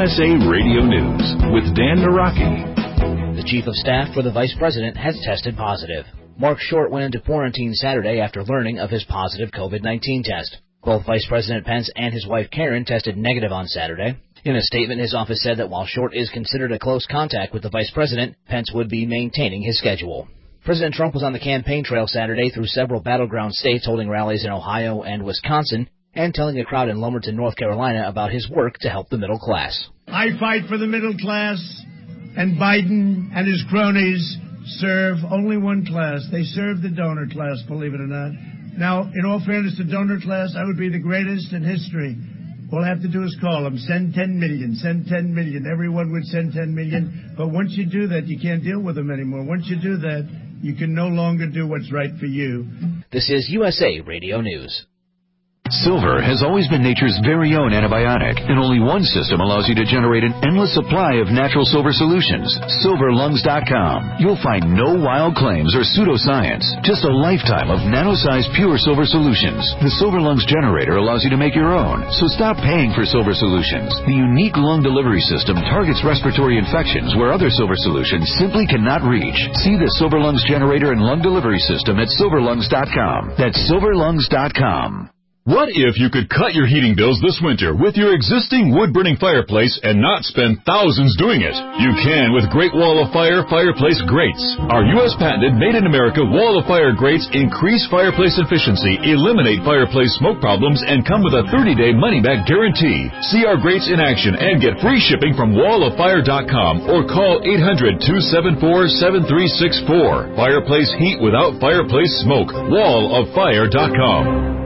USA Radio News with Dan Naraki. The Chief of Staff for the Vice President has tested positive. Mark Short went into quarantine Saturday after learning of his positive COVID-19 test. Both Vice President Pence and his wife Karen tested negative on Saturday. In a statement, his office said that while Short is considered a close contact with the Vice President, Pence would be maintaining his schedule. President Trump was on the campaign trail Saturday through several battleground states, holding rallies in Ohio and Wisconsin, and telling a crowd in Lumberton, North Carolina about his work to help the middle class. I fight for the middle class, and Biden and his cronies serve only one class. They serve the donor class, believe it or not. Now, in all fairness, the donor class, I would be the greatest in history. All I have to do is call them, send 10 million, send 10 million. Everyone would send 10 million. But once you do that, you can't deal with them anymore. Once you do that, you can no longer do what's right for you. This is USA Radio News. Silver has always been nature's very own antibiotic, and only one system allows you to generate an endless supply of natural silver solutions. SilverLungs.com. You'll find no wild claims or pseudoscience, just a lifetime of nano-sized pure silver solutions. The Silver Lungs generator allows you to make your own, so stop paying for silver solutions. The unique lung delivery system targets respiratory infections where other silver solutions simply cannot reach. See the Silver Lungs generator and lung delivery system at SilverLungs.com. That's SilverLungs.com. What if you could cut your heating bills this winter with your existing wood-burning fireplace and not spend thousands doing it? You can with Great Wall of Fire fireplace grates. Our U.S. patented made-in-America Wall of Fire grates increase fireplace efficiency, eliminate fireplace smoke problems, and come with a 30-day money-back guarantee. See our grates in action and get free shipping from walloffire.com or call 800-274-7364. Fireplace heat without fireplace smoke. walloffire.com.